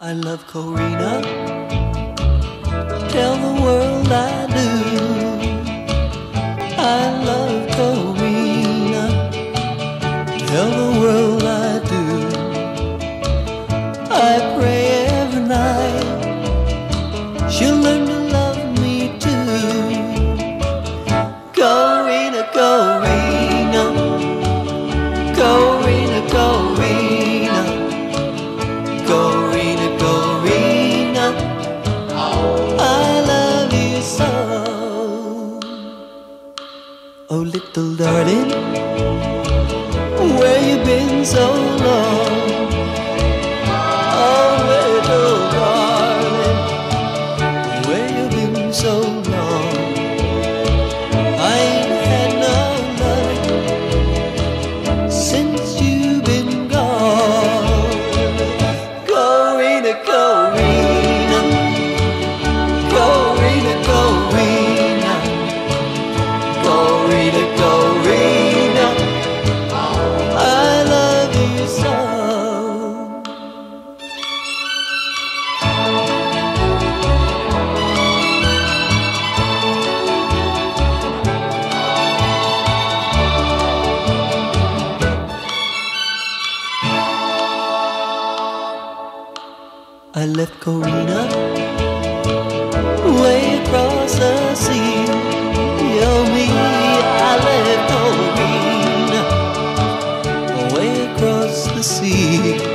I love Corina. Tell the world I do. I love Corina. Tell the world I do. I pray every night she'll learn to love me too. Corina, Corina, Corina, Corina, Corina, Corina, I love you so. Oh, little darling, where you been so long? Oh, little darling, where you been so long? I ain't had no love since you've been gone. Corina, Corina, Corina, Corina, Corina, Corina, I love you so. I left Corina way across the sea. Oh me, I left Corina way across the sea.